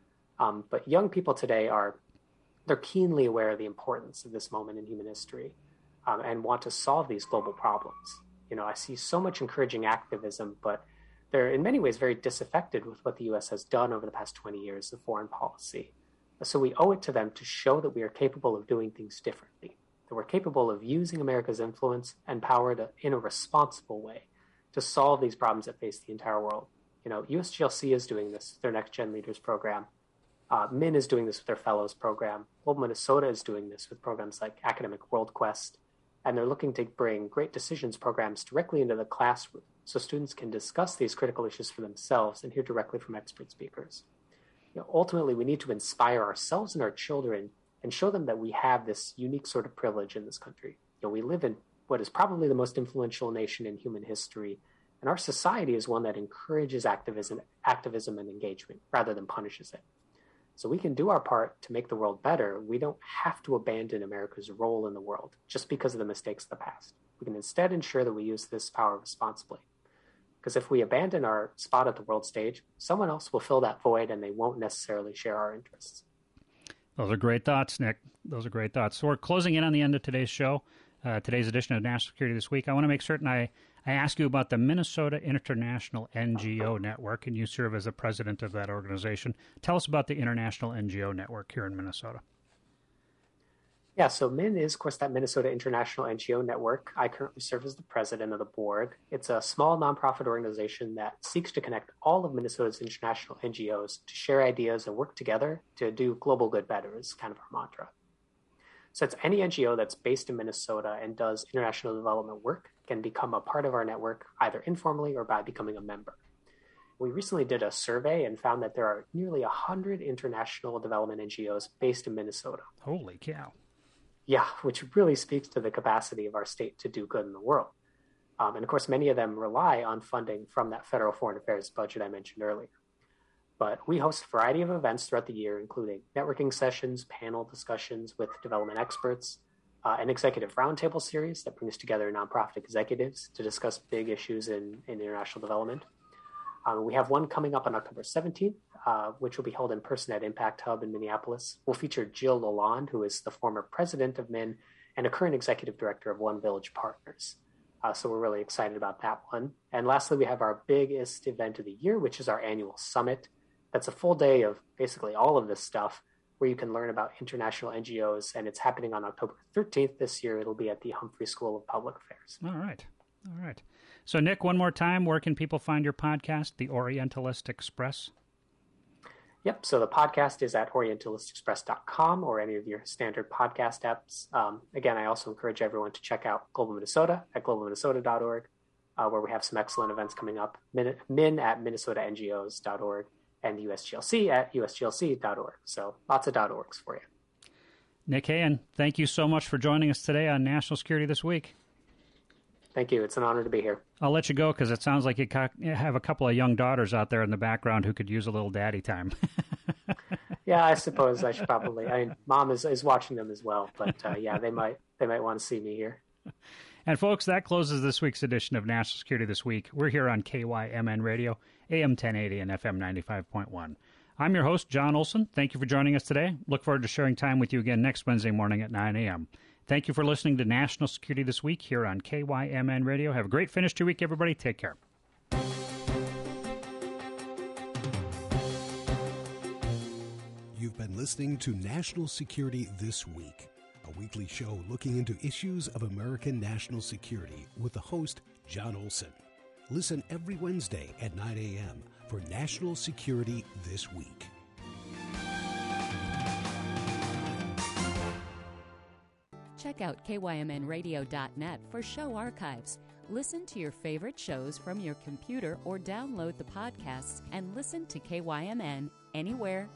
But young people today they're keenly aware of the importance of this moment in human history and want to solve these global problems. I see so much encouraging activism, but they're in many ways very disaffected with what the U.S. has done over the past 20 years of foreign policy. So we owe it to them to show that we are capable of doing things differently, that we're capable of using America's influence and power in a responsible way to solve these problems that face the entire world. USGLC is doing this, their Next Gen Leaders program. MIN is doing this with their Fellows program. Global Minnesota is doing this with programs like Academic World Quest. And they're looking to bring Great Decisions programs directly into the classroom so students can discuss these critical issues for themselves and hear directly from expert speakers. Ultimately, we need to inspire ourselves and our children and show them that we have this unique sort of privilege in this country. We live in what is probably the most influential nation in human history, and our society is one that encourages activism and engagement rather than punishes it. So we can do our part to make the world better. We don't have to abandon America's role in the world just because of the mistakes of the past. We can instead ensure that we use this power responsibly. Because if we abandon our spot at the world stage, someone else will fill that void and they won't necessarily share our interests. Those are great thoughts, Nick. Those are great thoughts. So we're closing in on the end of today's show, today's edition of National Security This Week. I want to make certain I ask you about the Minnesota International NGO Network, and you serve as the president of that organization. Tell us about the International NGO Network here in Minnesota. Yeah, so MIN is, of course, that Minnesota International NGO Network. I currently serve as the president of the board. It's a small nonprofit organization that seeks to connect all of Minnesota's international NGOs to share ideas and work together to do global good better is kind of our mantra. So it's any NGO that's based in Minnesota and does international development work can become a part of our network either informally or by becoming a member. We recently did a survey and found that there are nearly 100 international development NGOs based in Minnesota. Holy cow. Yeah, which really speaks to the capacity of our state to do good in the world. And of course, many of them rely on funding from that federal foreign affairs budget I mentioned earlier. But we host a variety of events throughout the year, including networking sessions, panel discussions with development experts, an executive roundtable series that brings together nonprofit executives to discuss big issues in international development. We have one coming up on October 17th, which will be held in person at Impact Hub in Minneapolis. We'll feature Jill Lalonde, who is the former president of MIN and a current executive director of One Village Partners. So we're really excited about that one. And lastly, we have our biggest event of the year, which is our annual summit. That's a full day of basically all of this stuff where you can learn about international NGOs, and it's happening on October 13th this year. It'll be at the Humphrey School of Public Affairs. All right. So, Nick, one more time, where can people find your podcast, The Orientalist Express? Yep, so the podcast is at orientalistexpress.com or any of your standard podcast apps. Again, I also encourage everyone to check out Global Minnesota at globalminnesota.org, where we have some excellent events coming up, MIN at minnesotangos.org, and USGLC at usglc.org. So lots of .orgs for you. Nick Hayen, thank you so much for joining us today on National Security This Week. Thank you. It's an honor to be here. I'll let you go because it sounds like you have a couple of young daughters out there in the background who could use a little daddy time. Yeah, I suppose I should probably. I mean, Mom is watching them as well, but yeah, they might want to see me here. And folks, that closes this week's edition of National Security This Week. We're here on KYMN Radio, AM 1080 and FM 95.1. I'm your host, John Olson. Thank you for joining us today. Look forward to sharing time with you again next Wednesday morning at 9 a.m. Thank you for listening to National Security This Week here on KYMN Radio. Have a great finish to your week, everybody. Take care. You've been listening to National Security This Week, a weekly show looking into issues of American national security with the host, John Olson. Listen every Wednesday at 9 a.m. for National Security This Week. Check out KYMNradio.net for show archives. Listen to your favorite shows from your computer or download the podcasts and listen to KYMN anywhere,